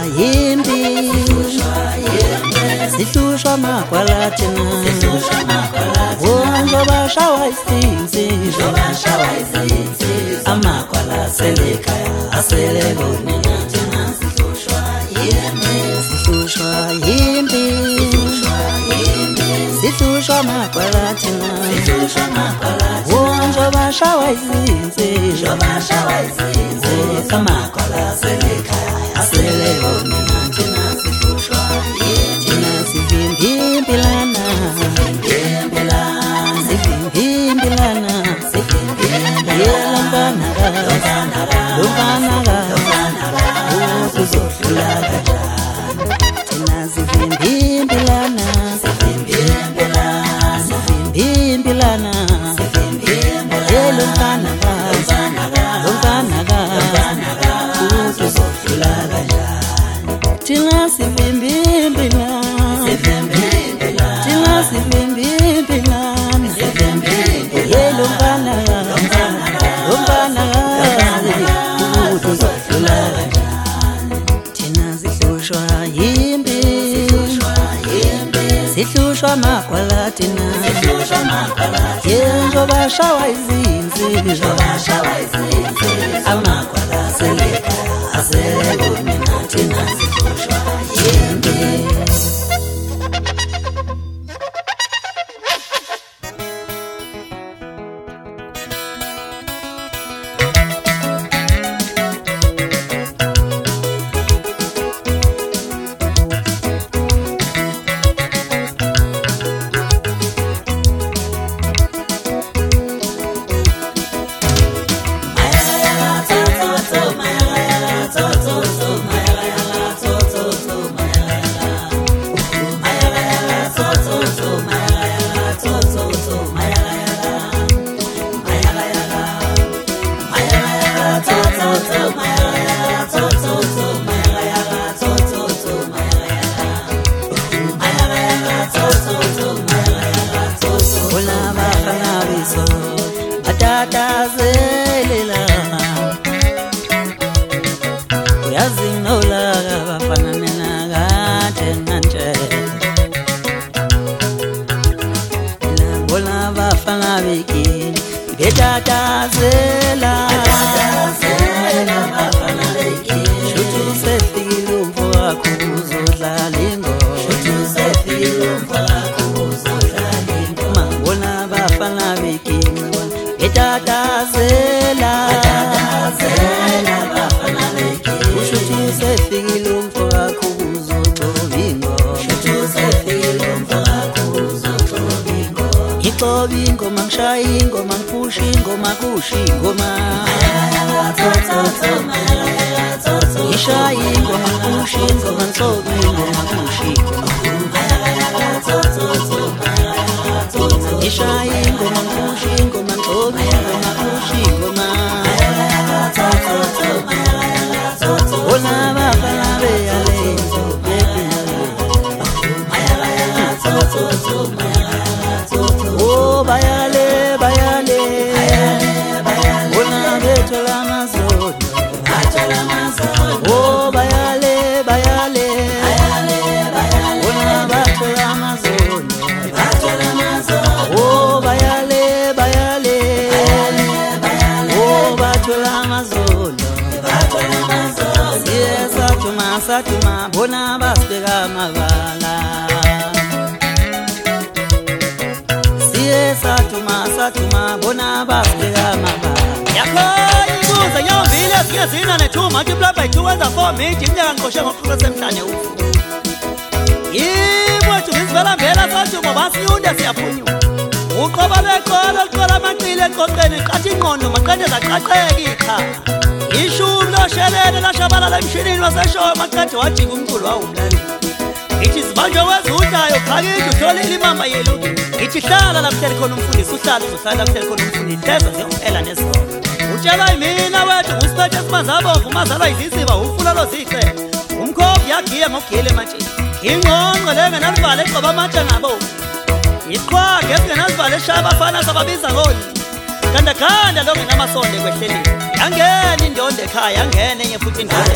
yimbi sihlushwa magwalathina njoba shawa isinzi amagwala selekhaya asele bonina thina sihlushwa yimbi sihlushwa magwalathina njoba shawa isinzi amagwala selekhaya asele bonina thina sihlushwa thina sivimbilana sihlushwa magwalathina njoba shawa izinzi amagwala selekhaya asele bonina thina sihlushwa yimbi. Satuma bona basbega mavala siye satuma bona basbega mavala yakho ibuza nyombile siyazina ne2 multiply by 2 wenza 4 miji inyanga ngqoshe ngoqhubeka semhlanje ufu yibo tuzivela vela satuma basiyunde siyaphunywa uqoba beqolo liqola amaqile eqoqeni qathi ingqondo maqende zaqaqeka ikhaya ishumi loshelele lashabalala emshinini waseshowe maqede wajika umculo wawumlali ithi zibanjwe wezudlayo qakithi utholile imama yelu ithi hlala lapho kuhleli khona umfundisi uhlala uzohlala lapho kuhleli khona umfundisi hleza ziyophela nesizolo utshela yimina wethu ngusiphethe simanzabomvu umazalwa iziziba ufulalo ziqele umkhombi yagiya ngogile ematshini ingqongqo lengenalivalo eqoba amatshe ngabomvu iqhwage esingenalivalo eshaya abafana sababiza ngoni gandaganda longenamasonde kwehlelile yangena indondo ekhaya yangena enye futhi indondo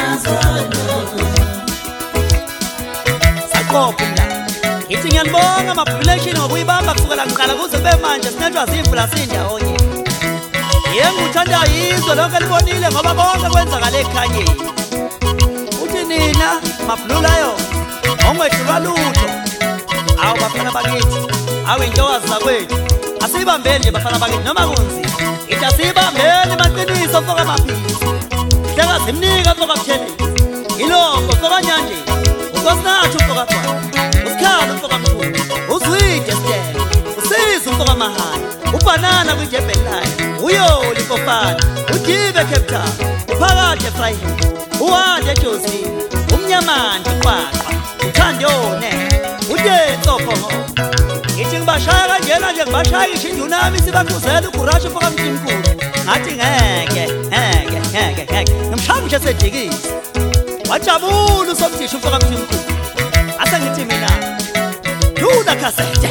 saqopha umlando ngithi ngiyanibonga ama-population ngokuyibamba kusukela kuqala kuze kube manje sinethwa zimvula sindawonye yenguthandayo izwe lonke libonile ngoba konke kwenzakala ekhanyeni uthi nina mabhlulayo ongwedlulwa lutho awu bafana bakithi awu intokazi zakwethu asiyibambeni nje bafana bakithi noma kunzima ithi asiyibambeni maqiniso mfoka maphisi hleka zimnika mfoka mthelezi ilongo mfoka nyanjeni unkosinathi mfoka thwana usikhalo mfoka mthuni uzwide sitele usize mfoka mahaya ubhanana kwinjebhelayo uyoli mfofana udive Cape Town uphakathi eFryhill uwande eJosini umnyamandi uqwaqwa uthandone udensophongo ngithi ngibashaya kanjena nje ngibashaya isho induna yami sibakhuzela uGurashe mfoka mthimkhulu ngathi ngeke ngimshaya sedikisi wajabula usomthisha mfoka mthimkhulu ase ngithi mina duna kasete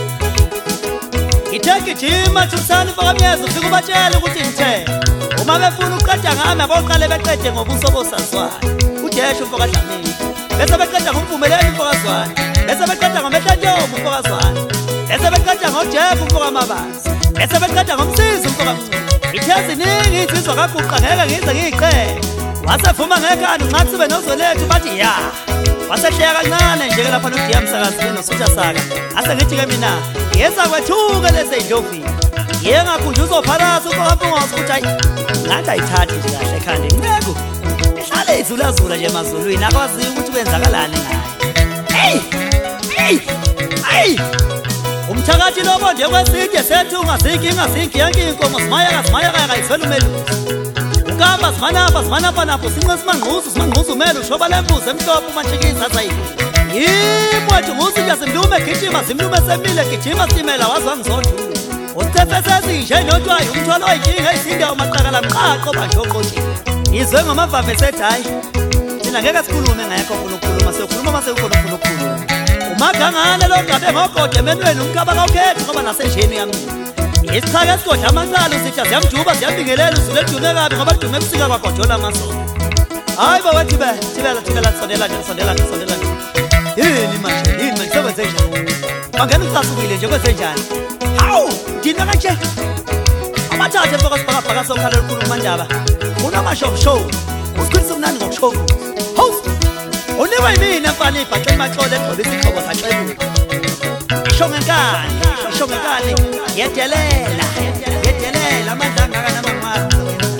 ngithegijima thusani mfoka myeza ufike ubatshele ukuthi ngithe uma befuna uqeda ngami aboqale beqede ngobuso bosazwayo udeshe mfoka Dlamini bese beqeda ngomvumeleni mfoka Zwane bese beqeda ngoMehlanjomo mfoka Zwane bese beqeda ngoJeff mfoka Mabazi bese beqeda ngomsizi mfoka Mncube ithezi ningi izizwa kaguqa ngeke ngize ngiyiqele wasevuma ngekhanda ungathi sibe nozolethu bathi ya wasehleka kancane nje lapha noDiya Msakazi noSutha Saka ase ngithi ke mina yeza kwethuke lezi indlovini yengakhunje uzophalasa uhambe ngosithi hayi ngathi ayithathi nje kahle ekhanda inceko ehlale izulazula nje emazulwini akwazi ukuthi kwenzakalani ngayo hey umthakathi lobo nje kweside sethu ungazinki yonke inkomo simaya kayizwela umelusi ukamba simanapha napho since simangquzu umele ushoba lembuzi emhlophe umashikisa sayiku yimwethu ngusinja simlume gijima simlume semile gijima simela wazwangizondulo usithefesezishe notwayo umthwalo oyinkinga eyisinda umaqakala mqaqo banjoqothi izwe ngamavave esethi hayi thina ngeke sikhulume ngekho ufuna ukukhuluma siyokhuluma mase ukhona ufuna ukukhuluma umagangane lo ngabe ngogode emenweni umkhaba kawukhethi ngoba nasenjeni yami isichake esigodla amancane usitha ziyamjuba ziyambingelela uzule dume kabi ngoba dume ebusika kwagodola amasondo hayi bawethi thibela sondela nje yini manje sekwenze njani bangena ucasukile nje kwenze njani hawu thina kanje abathathe mfoka sibhakabhaka sokhala olukhulu mandaba unamashow usikhulisa umnandi ngokushow hawu uniwe yimina mfana ibhaqe maxole egcola isixhobo saxebuka isho ngenkani yedelela amandla angaka namangwazi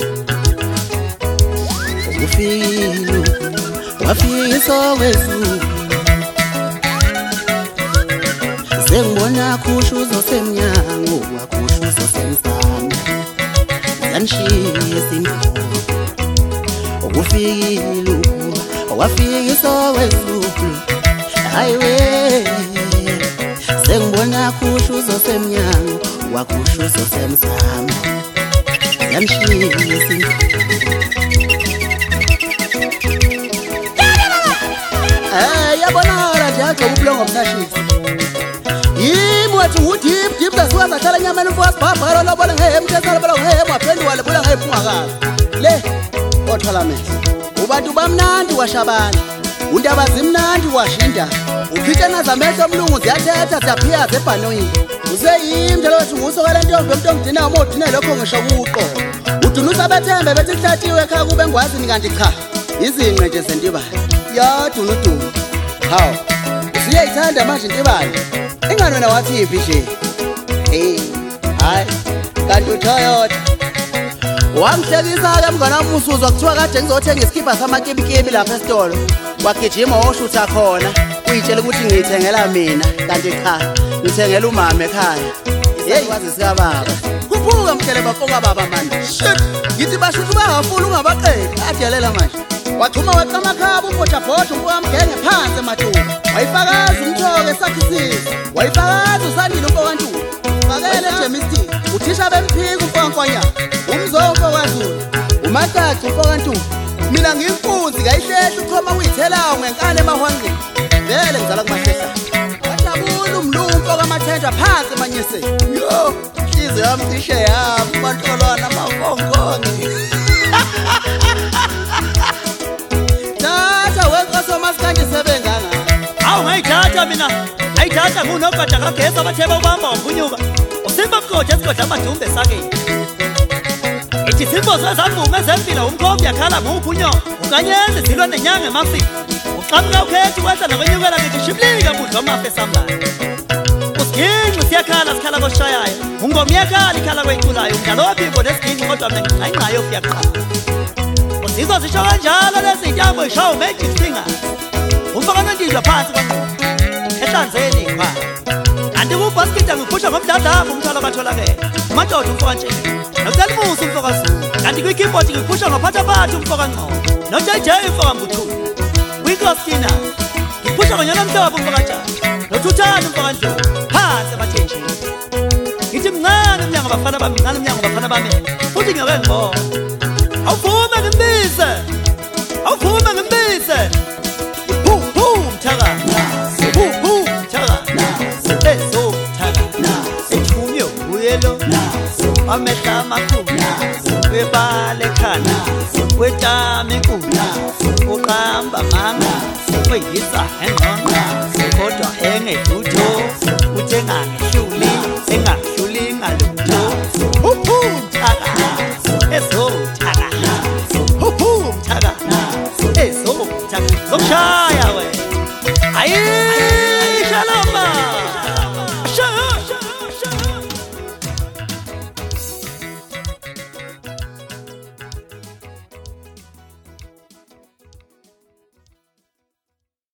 ufilu wafiso wezulu sengibona khushuzo semnyango wakhushuzo semsamo yanishiya isinto ufilu wafiso wezulu highway sengibona khushuzo semnyango wakhushuzo semsamo yanishiya isinto yabonakala nje agcoba ubulongo mnashisi yimi wethu ngudip zasuka zahlala enyameni mfoka sibhabhalo lobole ngehemthesala bolo ngehemu waphenduka lebula ngephungakazi le othalamehlo ubantu bamnandi washabana undaba zimnandi washinda ukhitshana zamehlo omlungu ziyathetha ziyaphiyaza ebhanoyini useyimdala wethu ngusokala ntombi yomuntu omdina uma udine lokho ngisho kuqo udunusa bethembe bethi kuhlatiwe ekhaya kube ngwazini kanti cha izinqe nje zentibane yadunudumu hawu usuyayithanda manje intibane ingani wena wathi yiphi nje hayi kanti uToyota wangihlekisa-ke mngane wami usuzwa kuthiwa kade ngizothenga isikibha samakibikimi lapha esitolo wagijima woshutha khona uyitshela ukuthi ngiyithengela mina kanti cha ngithengela umama ekhaya yeyi sikababa kuphuka mhlele bafoka baba manje shit ngithi bashutha bangafuni ungabaqedi adelela manje wachuma weqa amakhaba ubhothabhotha umfuka mgenge phansi emathuba wayifakaza umthoke esakhisiza wayifakaza usandile umfoka ntuli fakele ejemistic uthisha bemphika umfoka nkwanyana umzonko kwaZulu uMacaci umfoka ntuli mina ngiyimpunzi kayihlehla ukhoma uyithelayo ngenkani emahwanqini vele ngizala kumahlehla wajabula Uthula umlumpo kaMathenjwa phansi manyese. Yo, inhliziyo yami cishe yami bantolwana amafonkonke. Tata wenkoso masikanje sebenganga. Awu ngayithatha mina. Ayithatha ngunogada kagesi abatheba ubamba wampunyuka. Usimba mkoje esigodla amadumbe sakeni. Ithi simbozo ezamvume ezempilo umkhombi yakhala nguphunyoko. Ukanyeze zilwa nenyanga eMaxi. Uqhamuka ukhethi wenza nakwenyukela ngithi shiblika budlo amafe samlayo. Usiginci siyakhala sikhala koshayayo. Ungomyekhala ikhala kweyiculayo. Umdlalo waphimbo nesiginci kodwa mina ngingayingqayo kuyaqala. Usizwa zisho kanjalo lezi ntambo ishawo magic fingers. Umfakana ndizwa phansi ehlanzeni ngwa. Kanti kubhaskida ngiphusha ngomdadlava umthwalo katholakele. Umadoda umfoka nje. Nocelimusa umfoka Zulu. Kanti kwi-keyboard ngiphusha ngophathaphatha umfoka Ngcobo. No-JJ umfoka Mbuthulu. Kwi-Christina ngiphusha ngonyana Mhlobo umfoka Jaji. Nothuthana umfoka Ndlovu. Phansi emathenjini. Ngithi mncane umnyango bafana bami, mncane umnyango bafana bami. Futhi ngiyake ngibona. Awuvume ngimbise. Awuvume ngimbise. Mthaka. Mthaka. Eso mthaka. Ethunyo uyelo. Amehla amakhulu. Webale khana. Wetame nkulu. Uqamba manga. Weyisa engqonqa. Kodwa engedutho. Uthe ngangihluli. Engahluli ngalutho. Mthaka. Eso mthaka. Mthaka. Eso mthaka. Zokushaya